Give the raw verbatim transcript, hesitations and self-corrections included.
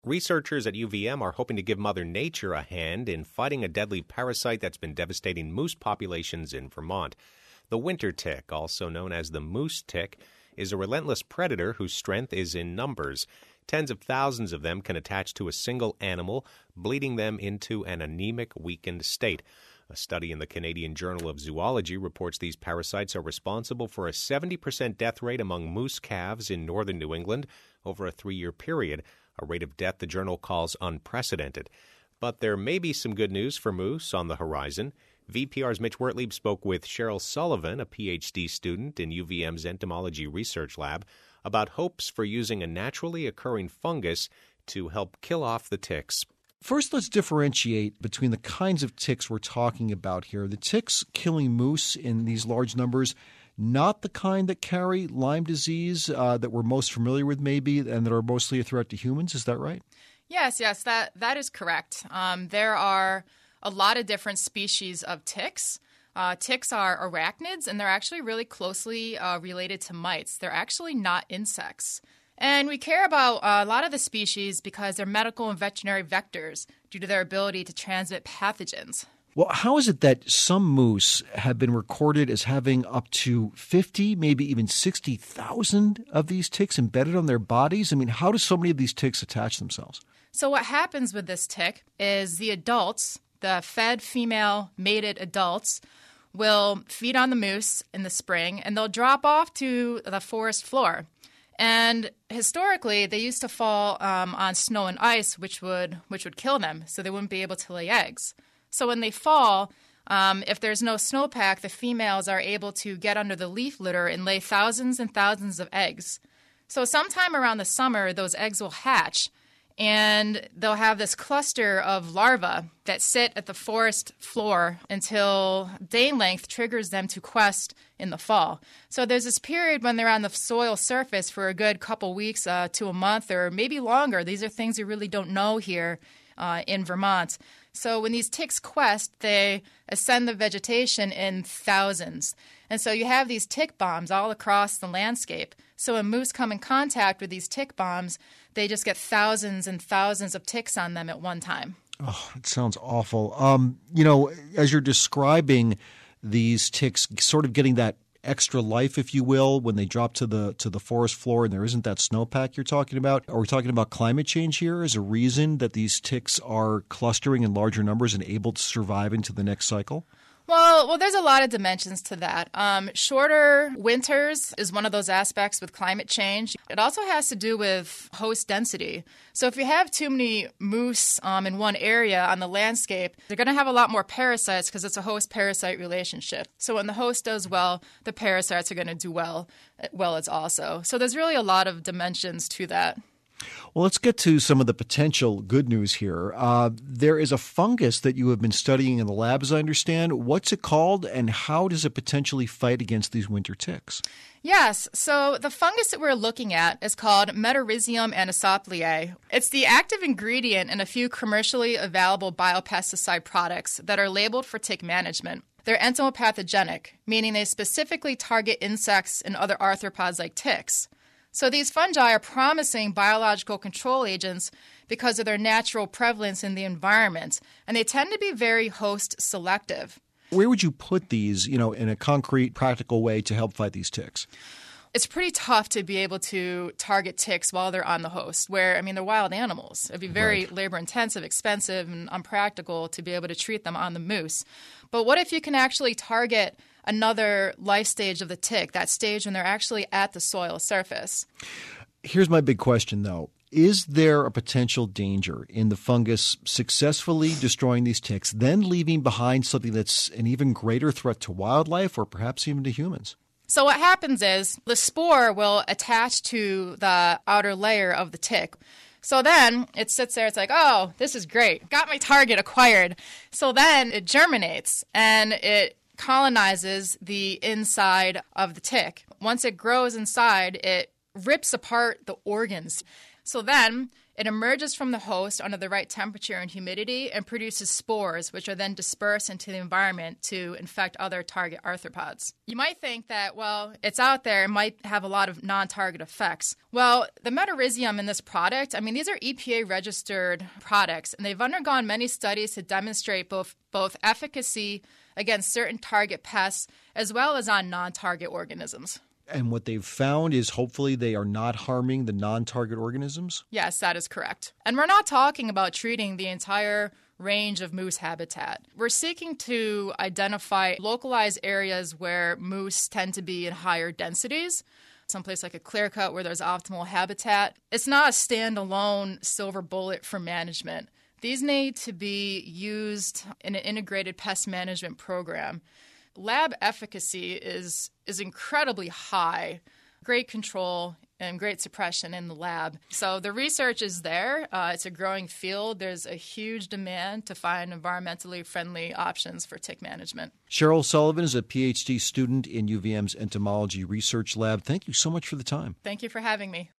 Researchers at U V M are hoping to give Mother Nature a hand in fighting a deadly parasite that's been devastating moose populations in Vermont. The winter tick, also known as the moose tick, is a relentless predator whose strength is in numbers. Tens of thousands of them can attach to a single animal, bleeding them into an anemic, weakened state. A study in the Canadian Journal of Zoology reports these parasites are responsible for a seventy percent death rate among moose calves in northern New England over a three-year period, a rate of death the journal calls unprecedented. But there may be some good news for moose on the horizon. V P R's Mitch Wertlieb spoke with Cheryl Sullivan, a P H D student in U V M's entomology research lab, about hopes for using a naturally occurring fungus to help kill off the ticks. First, let's differentiate between the kinds of ticks we're talking about here. The ticks killing moose in these large numbers, not the kind that carry Lyme disease uh, that we're most familiar with maybe and that are mostly a threat to humans. Is that right? Yes, yes, that, that is correct. Um, there are a lot of different species of ticks. Uh, ticks are arachnids, and they're actually really closely uh, related to mites. They're actually not insects. And we care about uh, a lot of the species because they're medical and veterinary vectors due to their ability to transmit pathogens. Well, how is it that some moose have been recorded as having up to fifty, maybe even sixty thousand of these ticks embedded on their bodies? I mean, how do so many of these ticks attach themselves? So what happens with this tick is the adults, the fed female mated adults, will feed on the moose in the spring, and they'll drop off to the forest floor. And historically, they used to fall um, on snow and ice, which would which would kill them, so they wouldn't be able to lay eggs. So when they fall, um, if there's no snowpack, the females are able to get under the leaf litter and lay thousands and thousands of eggs. So sometime around the summer, those eggs will hatch, and they'll have this cluster of larvae that sit at the forest floor until day length triggers them to quest in the fall. So there's this period when they're on the soil surface for a good couple weeks uh, to a month or maybe longer. These are things we really don't know here uh, in Vermont. So when these ticks quest, they ascend the vegetation in thousands. And so you have these tick bombs all across the landscape. So when moose come in contact with these tick bombs, they just get thousands and thousands of ticks on them at one time. Oh, it sounds awful. Um, you know, as you're describing these ticks sort of getting that extra life, if you will, when they drop to the to the forest floor and there isn't that snowpack you're talking about, are we talking about climate change here as a reason that these ticks are clustering in larger numbers and able to survive into the next cycle? Well, well, there's a lot of dimensions to that. Um, shorter winters is one of those aspects with climate change. It also has to do with host density. So if you have too many moose um, in one area on the landscape, they're going to have a lot more parasites because it's a host-parasite relationship. So when the host does well, the parasites are going to do well, well as also. So there's really a lot of dimensions to that. Well, let's get to some of the potential good news here. Uh, there is a fungus that you have been studying in the lab, as I understand. What's it called, and how does it potentially fight against these winter ticks? Yes. So the fungus that we're looking at is called Metarhizium anisopliae. It's the active ingredient in a few commercially available biopesticide products that are labeled for tick management. They're entomopathogenic, meaning they specifically target insects and other arthropods like ticks. So these fungi are promising biological control agents because of their natural prevalence in the environment, and they tend to be very host selective. Where would you put these, you know, in a concrete, practical way to help fight these ticks? It's pretty tough to be able to target ticks while they're on the host, where, I mean, they're wild animals. It'd be very right. labor-intensive, expensive, and unpractical to be able to treat them on the moose. But what if you can actually target another life stage of the tick, that stage when they're actually at the soil surface? Here's my big question, though. Is there a potential danger in the fungus successfully destroying these ticks, then leaving behind something that's an even greater threat to wildlife or perhaps even to humans? So what happens is the spore will attach to the outer layer of the tick. So then it sits there, it's like, oh, this is great. Got my target acquired. So then it germinates and it colonizes the inside of the tick. Once it grows inside, it rips apart the organs. So then It emerges from the host under the right temperature and humidity and produces spores, which are then dispersed into the environment to infect other target arthropods. You might think that, well, it's out there, it might have a lot of non-target effects. Well, the metarhizium in this product, I mean, these are E P A-registered products, and they've undergone many studies to demonstrate both, both efficacy against certain target pests as well as on non-target organisms. And what they've found is hopefully they are not harming the non-target organisms? Yes, that is correct. And we're not talking about treating the entire range of moose habitat. We're seeking to identify localized areas where moose tend to be in higher densities, someplace like a clear cut where there's optimal habitat. It's not a standalone silver bullet for management. These need to be used in an integrated pest management program. Lab efficacy is is incredibly high, great control and great suppression in the lab. So the research is there. Uh, it's a growing field. There's a huge demand to find environmentally friendly options for tick management. Cheryl Sullivan is a P H D student in U V M's entomology research lab. Thank you so much for the time. Thank you for having me.